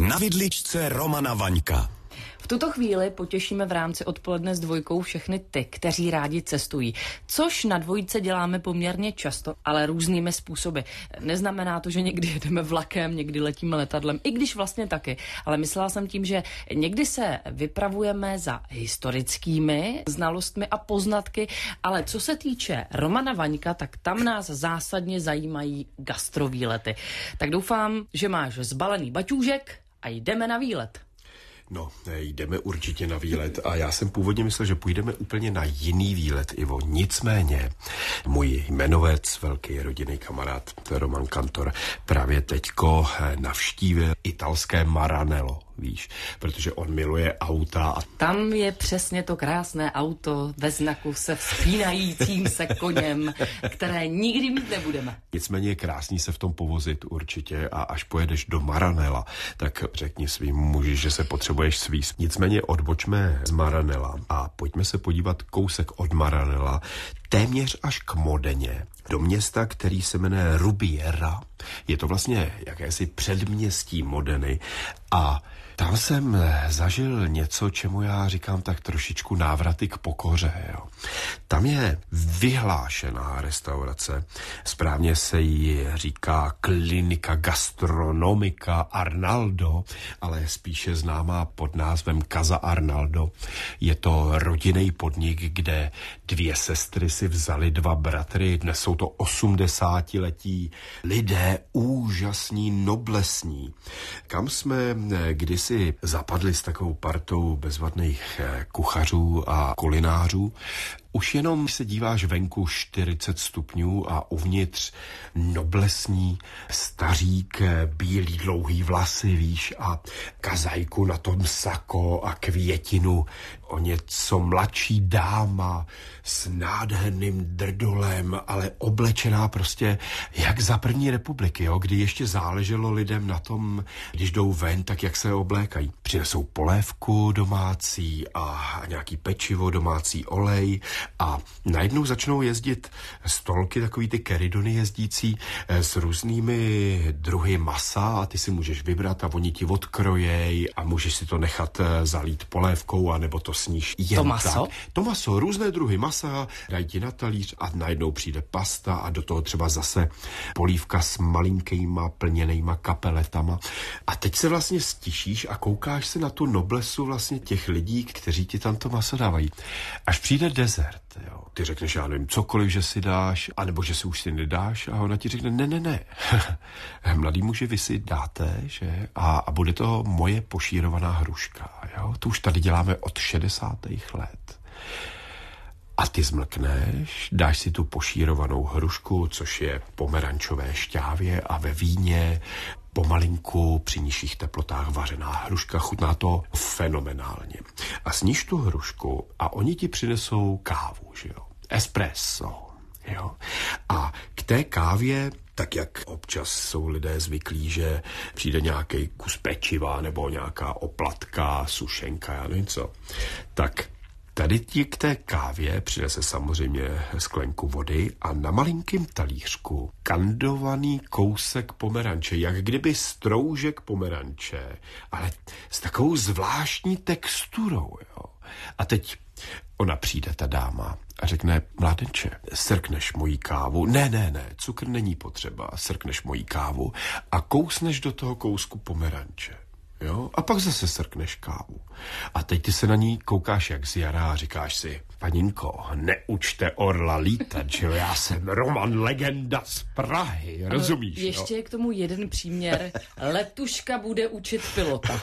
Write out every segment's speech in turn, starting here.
Na vidličce Romana Vaňka. V tuto chvíli potěšíme v rámci Odpoledne s dvojkou všechny ty, kteří rádi cestují. Což na dvojce děláme poměrně často, ale různými způsoby. Neznamená to, že někdy jedeme vlakem, někdy letíme letadlem, i když vlastně taky. Ale myslela jsem tím, že někdy se vypravujeme za historickými znalostmi a poznatky, ale co se týče Romana Vaňka, tak tam nás zásadně zajímají gastrovýlety. Tak doufám, že máš zbalený baťůžek a jdeme na výlet. No, jdeme určitě na výlet a já jsem původně myslel, že půjdeme úplně na jiný výlet, Ivo. Nicméně, můj jmenovec, velký rodinný kamarád, Roman Kantor, právě teďko navštívil italské Maranello, víš, protože on miluje auta. Tam je přesně to krásné auto ve znaku se vzpínajícím se koněm, které nikdy mít nebudeme. Nicméně je krásný se v tom povozit určitě a až pojedeš do Maranella, tak řekni svým muži, že se potřebuješ svíst. Nicméně odbočme z Maranella a pojďme se podívat kousek od Maranella téměř až k Modeně, do města, který se jmenuje Rubiera. Je to vlastně jakési předměstí Modeny a tam jsem zažil něco, čemu já říkám tak trošičku návraty k pokoře. Jo. Tam je vyhlášená restaurace, správně se jí říká Klinika Gastronomica Arnaldo, ale spíše známá pod názvem Casa Arnaldo. Je to rodinný podnik, kde dvě sestry si vzali dva bratry, dnes jsou to 80letí lidé, úžasní, noblesní. Kam jsme kdysi zapadli s takovou partou bezvadných kuchařů a kulinářů. Už jenom se díváš venku 40 stupňů a uvnitř noblesní stařík, bílý dlouhý vlasy, víš, a kazajku na tom sako a květinu. O něco mladší dáma s nádherným drdolem, ale oblečená prostě jak za první republiky, jo, kdy ještě záleželo lidem na tom, když jdou ven, tak jak se oblékají. Přinesou polévku domácí a nějaký pečivo, domácí olej, a najednou začnou jezdit stolky, takový ty keridony jezdící s různými druhy masa a ty si můžeš vybrat a oni ti odkrojej a můžeš si to nechat zalít polévkou anebo to sníš jen to maso? Tak. To maso, různé druhy masa, dají ti na talíř a najednou přijde pasta a do toho třeba zase polívka s malinkýma plněnejma kapeletama. A teď se vlastně stišíš a koukáš se na tu noblesu vlastně těch lidí, kteří ti tam to maso dávají. Až přijde dezert, jo. Ty řekneš, já nevím, cokoliv, že si dáš, anebo že si už si nedáš a ona ti řekne, ne. Mladý muži, vy si dáte, že? A bude to moje pošírovaná hruška, jo. To už tady děláme od 60. let. A ty zmlkneš, dáš si tu pošírovanou hrušku, což je pomerančové šťávě a ve víně pomalinku při nižších teplotách vařená hruška, chutná to fenomenálně. A sníš tu hrušku a oni ti přinesou kávu, že jo? Espresso, jo? A k té kávě, tak jak občas jsou lidé zvyklí, že přijde nějaký kus pečiva nebo nějaká oplatka, sušenka, já nevím co, tak tady ti k té kávě přinese samozřejmě sklenku vody a na malinkém talířku kandovaný kousek pomeranče, jak kdyby stroužek pomeranče, ale s takovou zvláštní texturou. Jo. A teď ona přijde, ta dáma, a řekne, mládenče, srkneš moji kávu. Ne, cukr není potřeba, srkneš moji kávu a kousneš do toho kousku pomeranče. Jo? A pak zase srkneš kávu. A teď ty se na ní koukáš jak z jara a říkáš si, paninko, neučte orla lítat, že já jsem Roman Legenda z Prahy, rozumíš? Ještě je k tomu jeden příměr. Letuška bude učit pilota.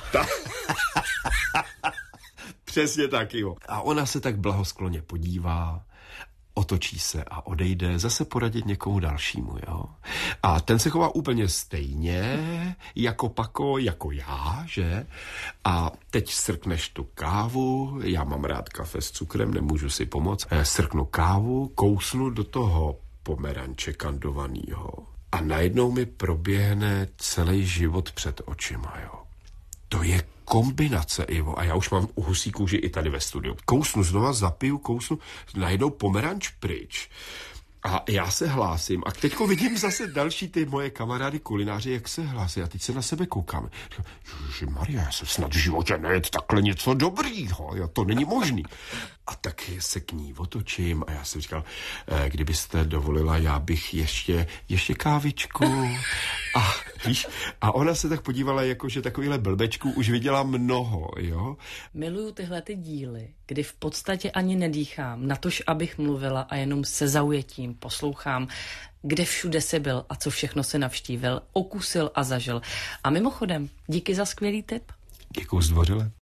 Přesně tak, jo. A ona se tak blahoskloně podívá, otočí se a odejde zase poradit někomu dalšímu, jo. A ten se chová úplně stejně, jako Pako, jako já, že? A teď srkneš tu kávu, já mám rád kafe s cukrem, nemůžu si pomoct, srknu kávu, kousnu do toho pomeranče kandovanýho a najednou mi proběhne celý život před očima, jo. To je kombinace, Ivo, a já už mám husí kůži i tady ve studiu. Kousnu, znova zapiju, najednou pomeranč pryč. A já se hlásím a teďko vidím zase další ty moje kamarády kulináři, jak se hlásí. A teď se na sebe koukám. Ježišmarja, já jsem snad v životě nejet takhle něco dobrýho. To není možný. A tak se k ní otočím a já jsem říkal, kdybyste dovolila, já bych ještě kávičku. A ona se tak podívala, jako že takovýhle blbečků už viděla mnoho, jo. Miluju tyhle ty díly, kdy v podstatě ani nedýchám, natož abych mluvila a jenom se zaujetím poslouchám, kde všude jsi byl a co všechno si navštívil, okusil a zažil. A mimochodem, díky za skvělý tip. Děkuju zdvořile.